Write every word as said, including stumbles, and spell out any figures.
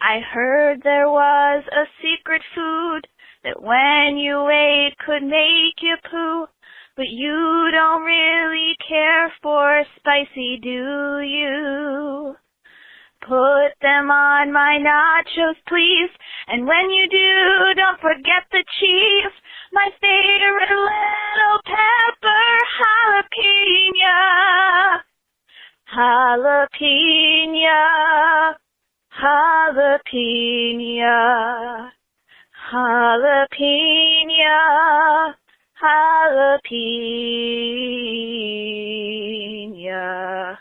I heard there was a secret food that when you ate could make you poo. But you don't really care for spicy, do you? Put them on my nachos, please. And when you do, don't forget the cheese. My favorite little pepper, jalapeno. Jalapeno. Jalapeno. Jalapeno. Jalapeno.